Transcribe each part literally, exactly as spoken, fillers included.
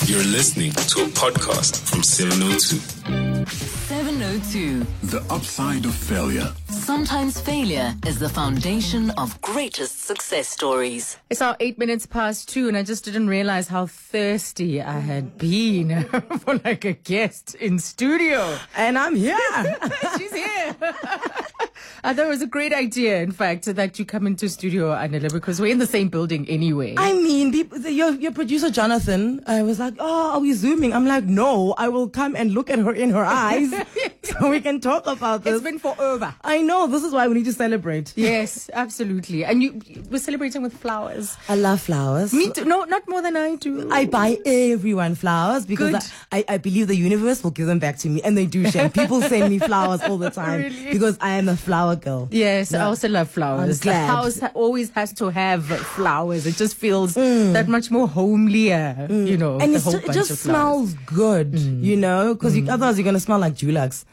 You're listening to a podcast from seven oh two. seven oh two. The upside of failure. Sometimes failure is the foundation of greatest success stories. It's now eight minutes past two, and I just didn't realize how thirsty I had been for like a guest in studio. And I'm here. She's here. I thought it was a great idea, in fact, that you come into studio, Anela, because we're in the same building anyway. I mean, people, your, your producer, Jonathan, I was like, oh, are we Zooming? I'm like, no, I will come and look at her in her eyes so we can talk about this. It's been forever. I know. This is why we need to celebrate. Yes, absolutely. And you, we're celebrating with flowers. I love flowers. Me too. No, not more than I do. I buy everyone flowers because I, I, I believe the universe will give them back to me. And they do, Shane. People send me flowers all the time Really? because I am a flower girl. Yes, No. I also love flowers. I'm glad. The house ha- always has to have flowers. It just feels that much more homelier, you know. And a it's whole ju- it bunch just of flowers. smells good, you know, because you, otherwise you're going to smell like Dulux.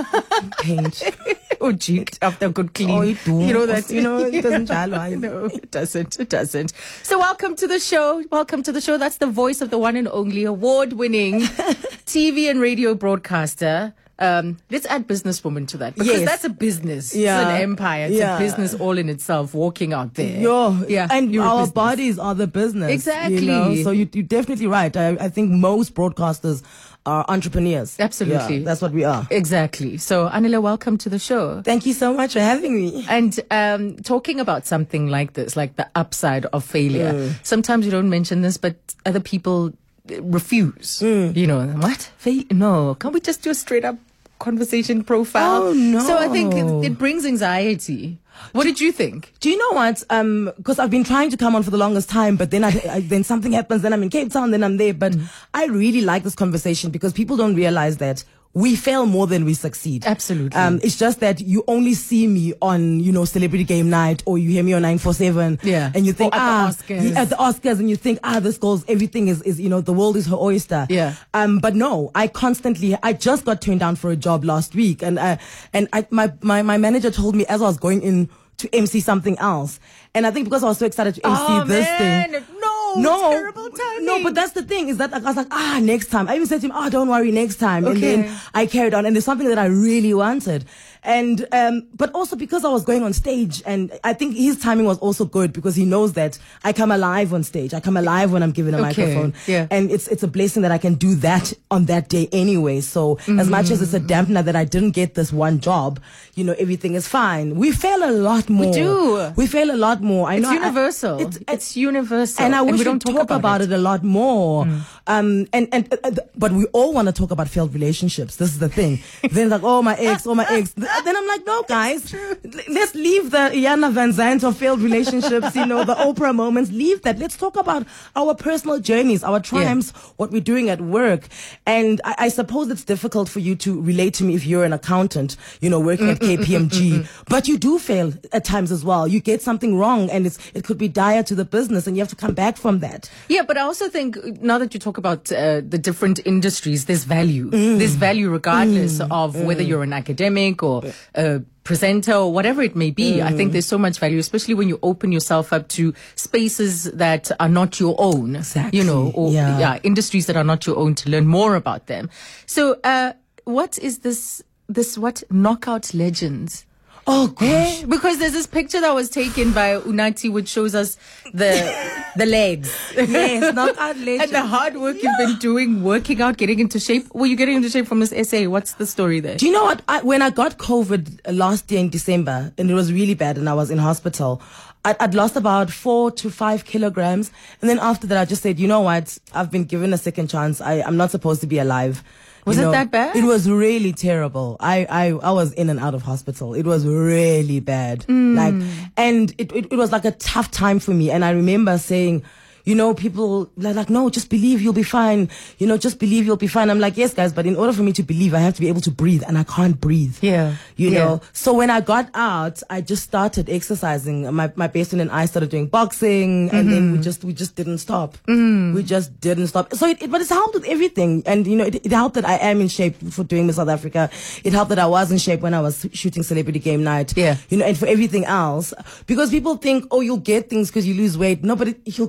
Paint. Or cheat after a good clean. Oh, you do. You know that. You know, it doesn't jalo. No, it doesn't. It doesn't. So welcome to the show. Welcome to the show. That's the voice of the one and only award-winning T V and radio broadcaster. Um, let's add businesswoman to that, because Yes. that's a business. Yeah. It's an empire. It's Yeah. a business all in itself, walking out there. Yo, yeah. and you're a our business. bodies are the business. Exactly. You know? So you, you're definitely right. I, I think most broadcasters are entrepreneurs. Absolutely. Yeah, that's what we are. Exactly. So, Anila, welcome to the show. Thank you so much for having me. And um, talking about something like this, like the upside of failure, Mm. sometimes you don't mention this, but other people uh, refuse. Mm. You know, what? Fa- no, can't we just do a straight up conversation profile? Oh, no. So I think it, it brings anxiety. What did you think? Do you know what? Um, because I've been trying to come on for the longest time, but then I, I then something happens. Then I'm in Cape Town. Then I'm there. But Mm. I really like this conversation because people don't realize that we fail more than we succeed. Absolutely. Um, it's just that you only see me on, you know, Celebrity Game Night, or you hear me on nine four seven. Yeah. And you think, Or at ah, the Oscars. at the Oscars, and you think, ah, this girl's everything is, is, you know, the world is her oyster. Yeah. Um, but no, I constantly, I just got turned down for a job last week, and uh, and I, my, my, my manager told me as I was going in to M C something else, and I think because I was so excited to M C Oh, this man. thing. No, No, terrible timing. no, but that's the thing is that I was like, ah, next time. I even said to him, oh, don't worry, next time. And Okay. then I carried on, and there's something that I really wanted. And, um, but also because I was going on stage, and I think his timing was also good because he knows that I come alive on stage. I come alive when I'm given a Okay, microphone. yeah. And it's, it's a blessing that I can do that on that day anyway. So as much as it's a dampener that I didn't get this one job, you know, everything is fine. We fail a lot more. do. We fail a lot more. I It's know. I- universal. it's, it's universal. and I wish we we don't talk, about, it. a lot more. Um, and, and, uh, uh, but we all want to talk about failed relationships. This is the thing. Then like, oh, my ex, oh, my ex. Then I'm like, no, guys, let's leave the Iana Van Zandt of failed relationships, you know, the Oprah moments. Leave that. Let's talk about our personal journeys, our triumphs, what we're doing at work. And I, I suppose it's difficult for you to relate to me if you're an accountant, you know, working at K P M G, but you do fail at times as well. You get something wrong, and it's, it could be dire to the business, and you have to come back from that. Yeah, but I also think now that you talk about uh, the different industries, there's value. There's value regardless of whether you're an academic or a presenter or whatever it may be. I think there's so much value, especially when you open yourself up to spaces that are not your own, Exactly. you know, or Yeah. yeah, industries that are not your own, to learn more about them. So, uh, what is this, this, what, Knockout Legends? Oh, gosh. Eh? Because there's this picture that was taken by Unati which shows us the the legs. Yes, Knockout Legends. And the hard work you've been doing, working out, getting into shape. Were you getting into shape from this essay? What's the story there? Do you know what? I, when I got COVID last year in December, and it was really bad, and I was in hospital, I'd, I'd lost about four to five kilograms. And then after that, I just said, you know what? I've been given a second chance. I, I'm not supposed to be alive. Was You it know, that bad? It was really terrible. I, I, I was in and out of hospital. It was really bad. Like, and it, it, it was like a tough time for me. And I remember saying, you know, people like, like, no, just believe you'll be fine. You know, just believe you'll be fine. I'm like, yes, guys, but in order for me to believe, I have to be able to breathe, and I can't breathe. Yeah. You Yeah. know, so when I got out, I just started exercising. My, my best friend and I started doing boxing, and then we just, we just didn't stop. We just didn't stop. So it, it, but it's helped with everything. And, you know, it, it helped that I am in shape for doing Miss South Africa. It helped that I was in shape when I was shooting Celebrity Game Night. Yeah. You know, and for everything else. Because people think, oh, you'll get things because you lose weight. No, but it, you'll get things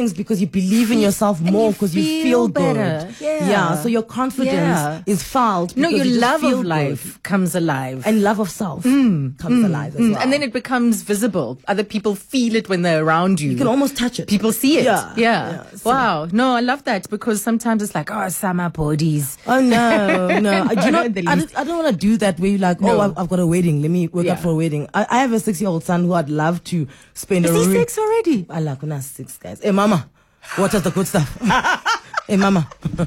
things because you believe in yourself And more you because you feel feel better. good. Yeah. So your confidence Yeah. is felt. No, because your you just love feel of life good. comes alive. And love of self comes alive as Mm, well. And then it becomes visible. Other people feel it when they're around you. you can almost touch it. People see it. Yeah, Yeah. yeah, so- Wow. No, I love that because sometimes it's like, oh, summer bodies. Oh no, no! I do not. The I, least. don't- I don't want to do that. Where you like, No. oh, I've, I've got a wedding. Let me work Yeah. out for a wedding. I, I have a six-year-old son who I'd love to spend Is a he re- six already? I like when I six guys. Hey, mama, what is the good stuff? Hey, mama,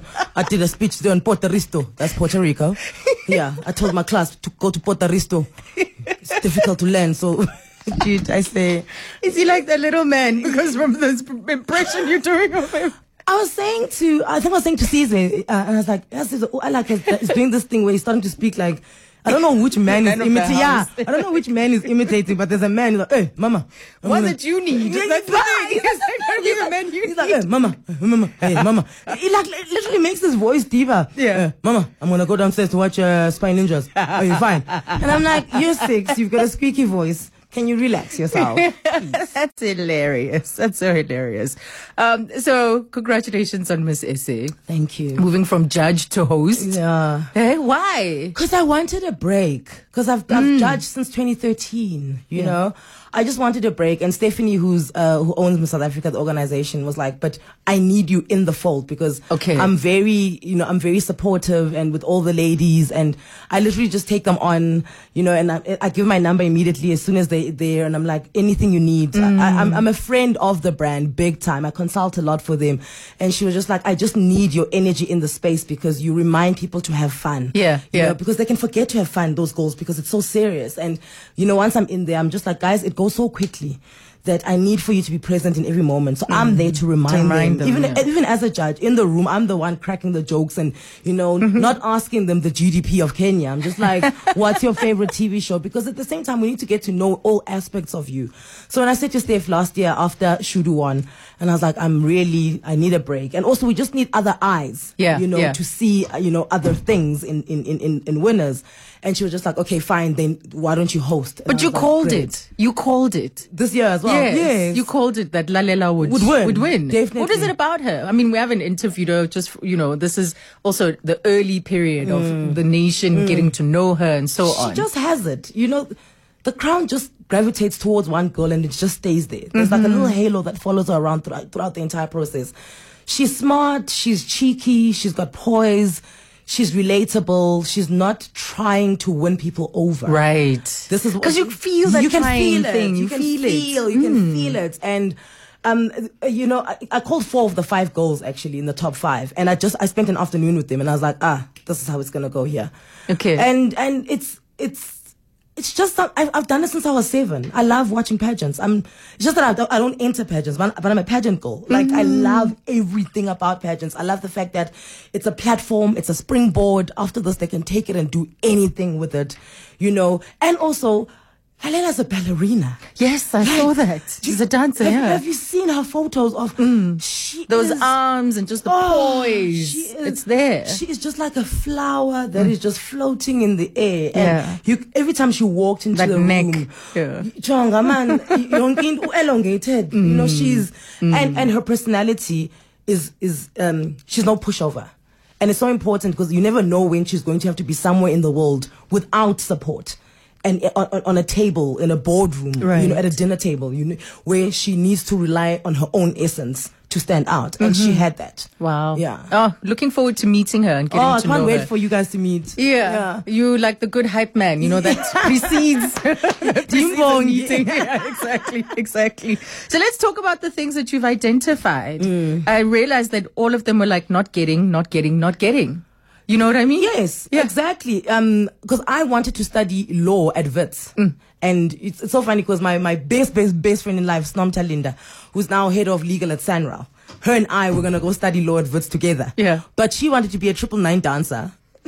I did a speech there in Puerto Rico. That's Puerto Rico. Yeah, I told my class to go to Puerto Rico. It's difficult to learn, so. Dude, I say, Is he like the little man? Because from this impression you're doing of him. I was saying to, I think I was saying to Caesar, uh, and I was like, yes, oh, I like it. He's doing this thing where he's starting to speak like, I don't know which man is Man of the imitating. Yeah, house. I don't know which man is imitating, but there's a man who's like, hey, mama. I'm What gonna-" did you need? Yeah, That's he's the thing. like- He's like, "Don't be the man you He's like, hey, mama, mama, hey, mama. He like literally makes his voice deeper. Yeah. "Hey, mama, I'm gonna go downstairs to watch uh, Spy Ninjas. Are you fine? And I'm like, you're six, you've got a squeaky voice. Can you relax yourself? That's hilarious. That's so hilarious. Um, so congratulations on Miss Essay. Thank you. Moving from judge to host. Yeah. Hey, why? Because I wanted a break. Because I've, I've judged since twenty thirteen, you Yeah. know? I just wanted a break. And Stephanie, who's uh, who owns Miss South Africa, the organization, was like, but I need you in the fold because Okay. I'm very, you know, I'm very supportive and with all the ladies. And I literally just take them on, you know, and I, I give my number immediately as soon as they, they're there. And I'm like, anything you need. I, I, I'm, I'm a friend of the brand, big time. I consult a lot for them. And she was just like, I just need your energy in the space because you remind people to have fun. Yeah, You yeah. know, because they can forget to have fun, those goals, because it's so serious. And, you know, once I'm in there, I'm just like, guys, it goes so quickly that I need for you to be present in every moment. So I'm there to remind, To remind them. them, Even, yeah. even as a judge in the room, I'm the one cracking the jokes and, you know, Mm-hmm. not asking them the G D P of Kenya. I'm just like, what's your favorite T V show? Because at the same time, we need to get to know all aspects of you. So when I said to Steph last year after Shudu won, and I was like, I'm really, I need a break. And also we just need other eyes, Yeah, you know, yeah. to see, uh, you know, other things in, in, in, in, in winners. And she was just like, okay, fine, then why don't you host? And I But you was like, called "Great." it. You called it. This year as well. Yes. Yes. You called it that Lalela would, Would win. Would win. Definitely. What is it about her? I mean, we haven't interviewed her. Just, you know, this is also the early period of the nation getting to know her and so Mm. She on. just has it. You know, the crown just gravitates towards one girl and it just stays there. There's like a Mm-hmm. little halo that follows her around throughout, throughout the entire process. She's smart. She's cheeky. She's got poise. She's relatable. She's not trying to win people over. Right. This is because you feel that you can trying feel it. thing. You, You, can feel, feel, it. You can Mm. feel it. And um, uh, you know, I, I called four of the five goals actually in the top five, and I just I spent an afternoon with them, and I was like, ah, this is how it's gonna go here. Okay. And and it's it's. It's just that I've, I've done it since I was seven. I love watching pageants. I'm it's just that I don't, I don't enter pageants, but, but I'm a pageant girl. Like I love everything about pageants. I love the fact that it's a platform, it's a springboard. After this, they can take it and do anything with it, you know. And also, Helena's a ballerina. Yes, I saw that. She's a dancer, Have, yeah. have you seen her photos of she Those is- arms and just the Oh, poise. she is- It's there. She is just like a flower that is just floating in the air. And Yeah. you, every time she walked into That the neck. room, Yeah. Jonga man, yonke into elongated. You know, she's and and her personality is is um she's no pushover. And it's so important because you never know when she's going to have to be somewhere in the world without support. And on, on- on a table, in a boardroom, you Right. know, at a dinner table, you know, where she needs to rely on her own essence to stand out. And she had that. Wow. Yeah. Oh, looking forward to meeting her and getting Oh, I to can't know wait her. for you guys to meet. Yeah. You like the good hype man, you know, that precedes, precedes a Bong, meeting. Yeah, exactly, exactly. So let's talk about the things that you've identified. I realized that all of them were like not getting, not getting, not getting. You know what I mean? Yes, Yeah. exactly. Um, because I wanted to study law at Wits. And it's, it's so funny because my, my best, best, best friend in life, Snomta Linda, who's now head of legal at Sanral, her and I were going to go study law at Wits together. Yeah. But she wanted to be a triple nine dancer.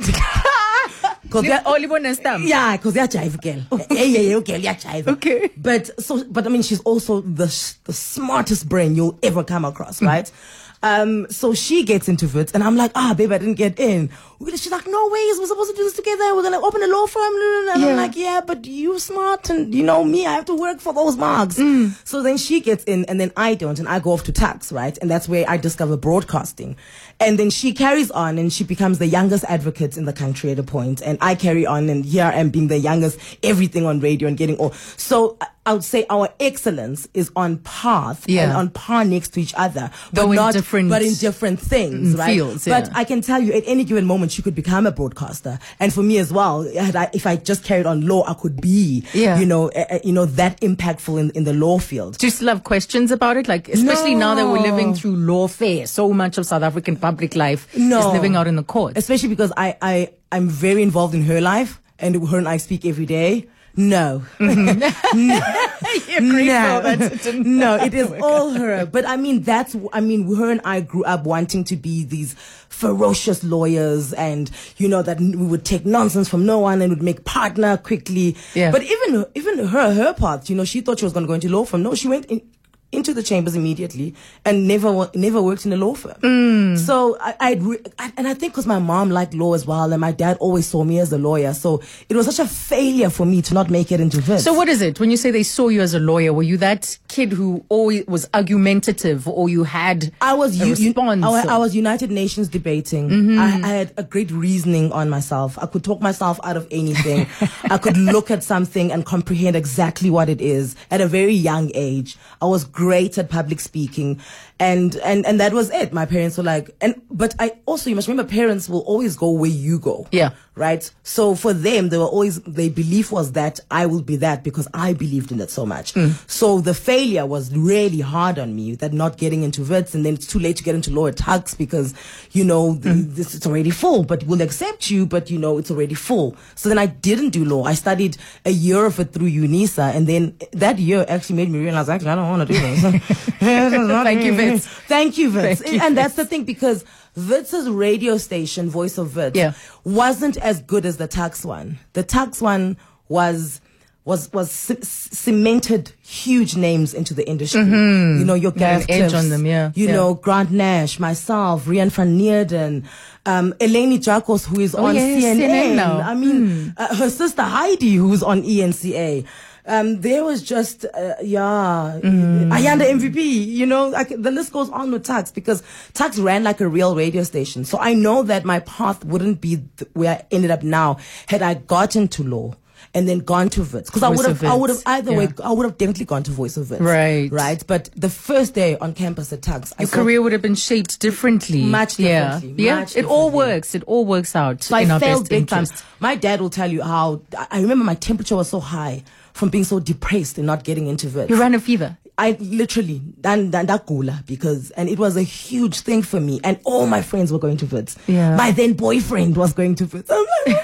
Cause Li- they're- oh, libona stamp. Yeah, because they're jive girl. Yeah, yeah, yeah, okay, yeah, jive. Okay. But so, but I mean, she's also the sh- the smartest brain you'll ever come across, right? Um, so she gets into Wits, and I'm like, ah, babe, I didn't get in. She's like, no ways, we're supposed to do this together. We're gonna open a law firm. And Yeah. I'm like, yeah, but you smart, and you know me, I have to work for those marks. Mm. So then she gets in, and then I don't, and I go off to tax, right? And that's where I discover broadcasting. And then she carries on, and she becomes the youngest advocate in the country at a point, and I carry on, and here I am being the youngest, everything on radio and getting all. So I would say our excellence is on path Yeah. and on par next to each other, Though but in not different- but in different things, Mm, right? fields, But yeah. I can tell you, at any given moment, she could become a broadcaster, and for me as well. Had I, if I just carried on law, I could be, Yeah. you know, uh, you know, that impactful in, in the law field. Do you still have questions about it? Like, especially now that we're living No. through lawfare, so much of South African public life No. is living out in the courts. Especially because I, I, I'm very involved in her life, and her and I speak every day. No. No, no, it is all her. But I mean, that's, I mean, her and I grew up wanting to be these ferocious lawyers, and, you know, that we would take nonsense from no one and would make partner quickly. Yeah. But even, even her, her path, you know, she thought she was going to go into law firm. No, she went in, into the chambers immediately and never wo- never worked in a law firm. Mm. So I, I'd re- I, and I think because my mom liked law as well, and my dad always saw me as a lawyer, so it was such a failure for me to not make it into this. So what is it? When you say they saw you as a lawyer, were you that kid who always was argumentative, or you had I was a u- u- response? I, wa- or- I was United Nations debating. Mm-hmm. I, I had a great reasoning on myself. I could talk myself out of anything. I could look at something and comprehend exactly what it is at a very young age. I was great at public speaking, and and and that was it. My parents were like, and but I also, you must remember, parents will always go where you go. Yeah. Right. So for them, they were always, their belief was that I will be that because I believed in it so much. So the failure was really hard on me, that not getting into Wits, and then it's too late to get into law at Tuks because, you know, th- this it's already full, but we'll accept you, but you know, it's already full. So then I didn't do law. I studied a year of it through UNISA, and then that year actually made me realize, actually, I don't want to do this. Thank you, Wits. Thank you, Wits. Thank you, And that's the thing, because Wits's radio station, Voice of Wits, Yeah. wasn't as good as the Tuks one. The Tuks one was was was c- cemented huge names into the industry. You know, your Got an Gareth edge Cliffs, on them, yeah, You yeah. know, Grant Nash, myself, Rian van Neerden, um, Eleni Jacos, who is on yes, C N N. C N N now. I mean, uh, her sister Heidi, who's on E N C A. Um, there was just, uh, yeah, Ayanda M V P, you know, I can, the list goes on with Tuks, because Tuks ran like a real radio station. So I know that my path wouldn't be th- where I ended up now had I gotten to law and then gone to Wits. Because I Voice would have, of I would have Wits, either yeah. way, I would have definitely gone to Voice of Wits. Right. Right. But the first day on campus at Tuks, I Your saw- career would have been shaped differently. Much Yeah, differently, yeah. much It all differently. works. It all works out So in I our failed best big time. interest. My dad will tell you how, I I remember my temperature was so high from being so depressed and not getting into Wits. You ran a fever. I literally, dan, dan, dakula, because, and it was a huge thing for me. And all my friends were going to Wits. Yeah. My then boyfriend was going to Wits. I'm like,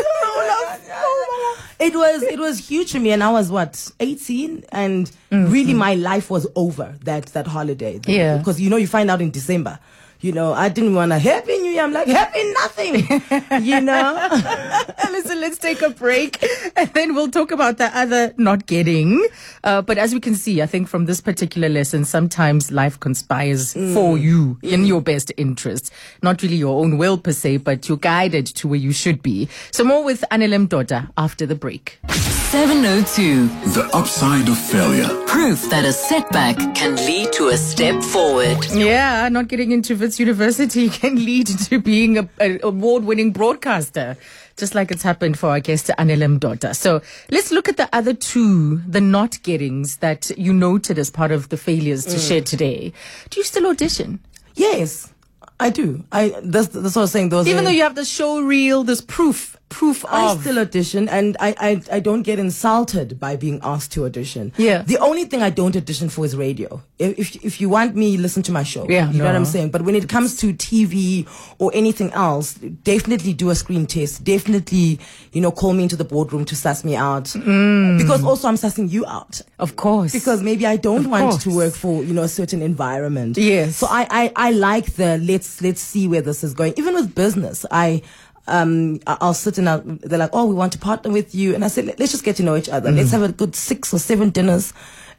it was, it was huge for me. And I was what, eighteen? And really my life was over that, that holiday. Yeah. Because, you know, you find out in December. You know, I didn't want to happy New Year. I'm like, happy nothing. You know? Listen, let's take a break and then we'll talk about the other not getting. Uh, but as we can see, I think from this particular lesson, sometimes life conspires for you in your best interests. Not really your own will per se, but you're guided to where you should be. So more with Anilem Doda after the break. seven oh two. The upside of failure. Proof that a setback can lead to a step forward. Yeah, not getting into Wits University can lead to being a, a award-winning broadcaster, just like it's happened for our guest Anilem Doda. So let's look at the other two, the not gettings that you noted as part of the failures to share today. Do you still audition? Yes, I do. I, that's, that's what I was saying. Those Even are- though you have the show reel, there's proof, proof I of. still audition, and I, I, I don't get insulted by being asked to audition. Yeah. The only thing I don't audition for is radio. If if, if you want me, listen to my show. Yeah, You know no. what I'm saying? But when it comes to T V or anything else, definitely do a screen test. Definitely, you know, call me into the boardroom to suss me out. Mm. Because also I'm sussing you out. Of course. Because maybe I don't Of want course. to work for, you know, a certain environment. Yes. So I, I, I like the let's let's see where this is going. Even with business, I um I- I'll sit and I'll, they're like, oh, we want to partner with you, and I said, let's just get to know each other. Mm. Let's have a good six or seven dinners.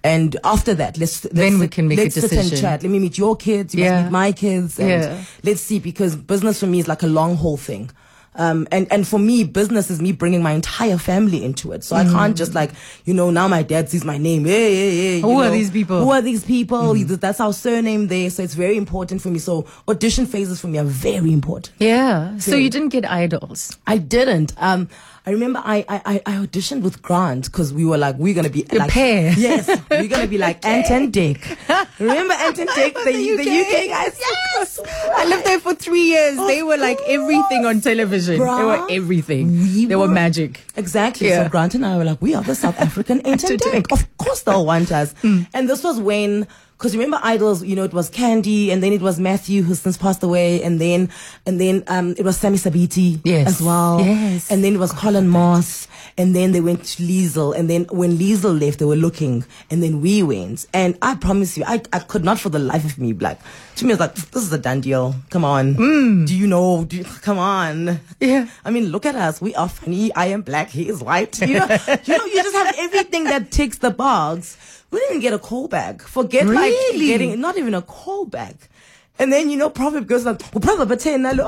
And after that, let's, let's Then we sit- can make a let's sit and decision. chat. Let me meet your kids. You Yeah. must meet my kids. And Yeah. let's see, because business for me is like a long haul thing. Um, and, and for me, business is me bringing my entire family into it. So I can't just like, you know, now my dad sees my name. Hey, hey, hey. you Who are know, these people? Who are these people? That's our surname there. So it's very important for me. So audition phases for me are very important. Yeah. So Very. you didn't get idols. I didn't. Um, I remember I, I, I auditioned with Grant because we were like, we're going to be A like, pair. Yes, we're going to be like Ant and Dick. Remember Ant and Dick, the, The the, U K? U K guys? Yes. I lived there for three years. They were like everything on television. They were Bruh. everything. We they were, were- magic. Exactly. Yeah. So Grant and I were like, we are the South African Ant and Dick. Dick. Of course they'll want us. Mm. And this was when, because remember Idols, you know, it was Candy, and then it was Matthew, who since passed away, and then and then um it was Sammy Sabiti Yes. as well. Yes. And then it was Colin Moss, and then they went to Liesel, and then when Liesel left, they were looking, and then we went. And I promise you, I, I could not for the life of me, like, to me, it's like, this is a done deal. Come on. Do you know? Do you, come on. Yeah. I mean, look at us. We are funny. I am black. He is white. You know, you know, you just have everything that ticks the box. We didn't get a call back. Forget like Really? getting, not even a call back. And then, you know, Prophet goes like, well, Prophet, but you know?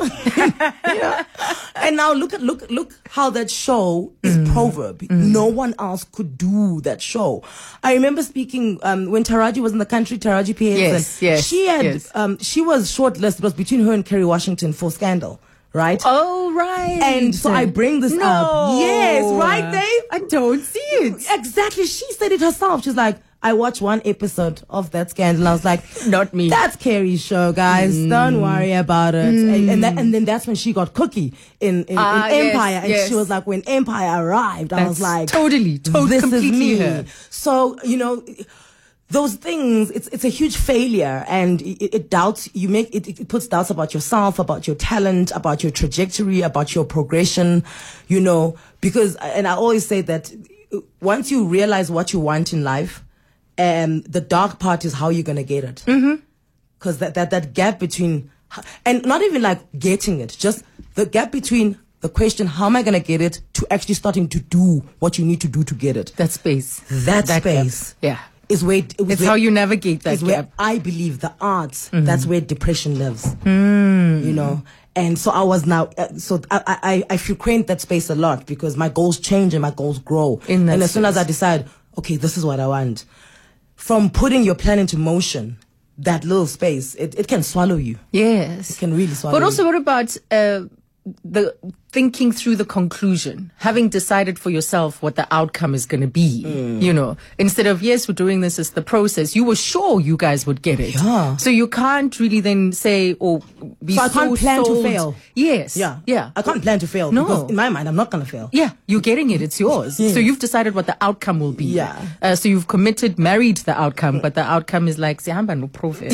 And now look at, look, look how that show is Proverb. No one else could do that show. I remember speaking, um, when Taraji was in the country, Taraji P X. Yes, yes, She had, yes. um, she was shortlisted. It was between her and Kerry Washington for Scandal. Right? Oh, right. And so I bring this no. up. Yes, right, Dave? I don't see it. Exactly. She said it herself. She's like, I watched one episode of that Scandal. I was like, Not me. That's Carrie's show, guys. Mm. Don't worry about it. And, and, that, and then that's when she got Cookie in, in, Ah, in yes, Empire. And yes. she was like, when Empire arrived, I was That's like, totally, totally, this completely is me. her. So, you know, those things, it's it's a huge failure, and it, it doubts you make it, it puts doubts about yourself, about your talent, about your trajectory, about your progression, you know, because, and I always say that once you realize what you want in life, um, the dark part is how you're going to get it. Mm-hmm. Cause that, that, that gap between, and not even like getting it, just the gap between the question, how am I going to get it, to actually starting to do what you need to do to get it. That space. That, That gap. space. Yeah. Is where It's where- how you navigate that is where gap. I believe the arts. That's where depression lives. You know, and so I was now. Uh, so I, I I frequent that space a lot because my goals change and my goals grow. In that and as soon as space. I decide, okay, this is what I want, from putting your plan into motion, that little space, it, it can swallow you. Yes. It can really swallow But also, you. what about uh, the thinking through the conclusion, having decided for yourself what the outcome is going to be? Mm. You know, instead of yes, we're doing this as the process. You were sure you guys would get it, Yeah. so you can't really then say or be So I so can't plan to sold. fail. Yes. Yeah, Yeah. I can't plan to fail No. because in my mind, I'm not gonna fail. Yeah, you're getting it. It's yours. Yes. So you've decided what the outcome will be. Yeah. Uh, so you've committed, married the outcome, but the outcome is like, sihamba no profit.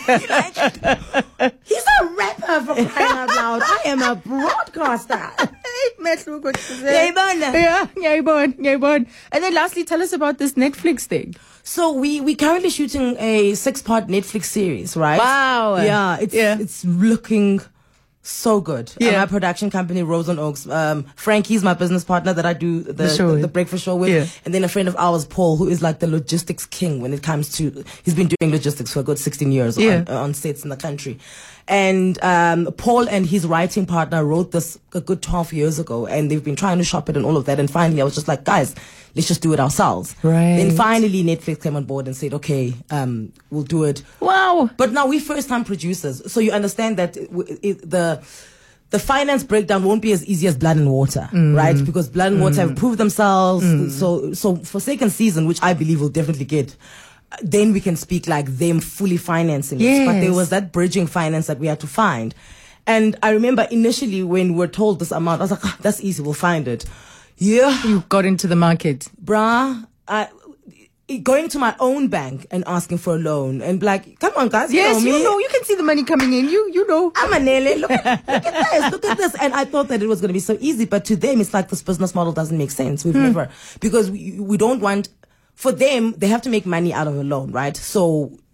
He's a rapper for crying out loud. I am a broadcaster. Ngiyayibona. Yeah, ngiyayibona, ngiyayibona. And then lastly, tell us about this Netflix thing. So we we currently shooting a six part Netflix series, right? Wow. Yeah, it's Yeah. it's looking so good. Uh, Yeah. my production company, Rose and Oaks. Um, Frankie's my business partner that I do the The show the, with. the breakfast show with, Yeah. and then a friend of ours, Paul, who is like the logistics king when it comes to. He's been doing logistics for a good sixteen years Yeah. on, on sets in the country. And um, Paul and his writing partner wrote this a good twelve years ago, and they've been trying to shop it and all of that. And finally, I was just like, guys, let's just do it ourselves. Right. Then finally, Netflix came on board and said, okay, um, we'll do it. Wow. But now we're first time producers, so you understand that it, it, the the finance breakdown won't be as easy as Blood and Water, right? Because Blood and Water have proved themselves. So so for second season, which I believe we'll definitely get, then we can speak like them fully financing it. But there Yes. was that bridging finance that we had to find. And I remember initially when we were told this amount, I was like, ah, that's easy, we'll find it. Yeah, You got into the market. bruh, I, going to my own bank and asking for a loan and be like, come on guys, you Yes, know me. you know. You can see the money coming in. You, you know. I'm a Nelly. Look at, look at this. Look at this. And I thought that it was going to be so easy, but to them, it's like this business model doesn't make sense. We've never, because we, we don't want, for them, they have to make money out of a loan, right? So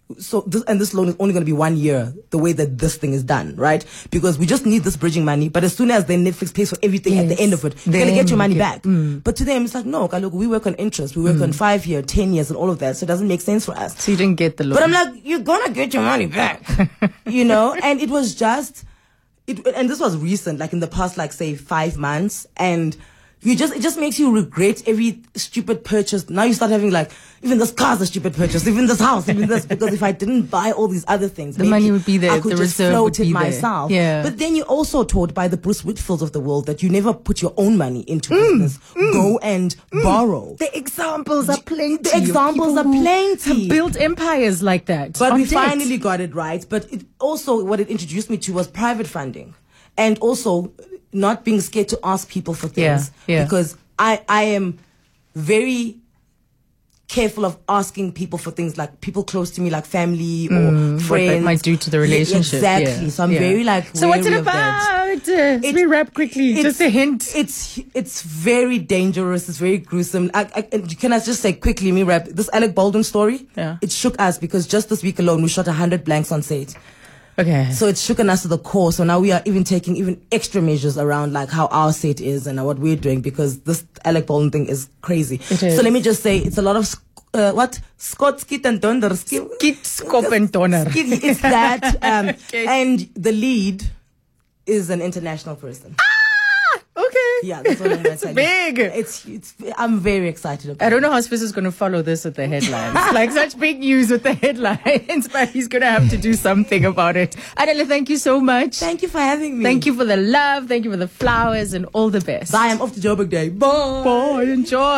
so this, and this loan is only going to be one year, the way that this thing is done, right? Because we just need this bridging money. But as soon as then Netflix pays for everything Yes. at the end of it, you're going to Then get your money you back. get- mm. But to them, it's like, no, look, we work on interest. We work Mm. on five year, ten years and all of that. So it doesn't make sense for us. So you didn't get the loan. But I'm like, you're going to get your money back, you know? And it was just, it, and this was recent, like in the past, like say five months. And you just, it just makes you regret every stupid purchase. Now you start having like, even this car's a stupid purchase, even this house, even this, because if I didn't buy all these other things, The maybe money would be there, I could the just reserve float would it be there. myself. Yeah. But then you're also taught by the Bruce Whitfields of the world that you never put your own money into Mm. business. Go and borrow. the examples are plenty. The examples of are people who plenty. have built empires like that. But on we debt. finally got it right. But it also, what it introduced me to was private funding. And also not being scared to ask people for things. Yeah, yeah. Because I, I am very careful of asking people for things, like people close to me, like family or Mm, what friends. that might do to the Yeah, relationship. exactly. Yeah, So I'm yeah. very like, So what's it wary of that. about? Uh, Let me wrap quickly. it's- Just a hint. It's it's very dangerous. It's very gruesome. I, I, and can I just say quickly, me wrap this Alec Baldwin story? Yeah. It shook us because just this week alone we shot a hundred blanks on set. Okay. So it's shooken us to the core. So now we are even taking even extra measures around like how our set is and what we're doing, because this Alec Baldwin thing is crazy. It is. So let me just say it's a lot of sk- uh, what Scott Skit and Donder Skit. Skit, Skop and Donner. Skit, it's that. Um, Okay. And the lead is an international person. Okay. Yeah, that's what I'm going to tell you. big. It's, it's, I'm very excited about I it. don't know how Spiss is going to follow this with the headlines. Like such big news with the headlines, but he's going to have to do something about it. Adela, thank you so much. Thank you for having me. Thank you for the love. Thank you for the flowers and all the best. Bye. I'm off to Joburg Day. Bye. Bye. Enjoy.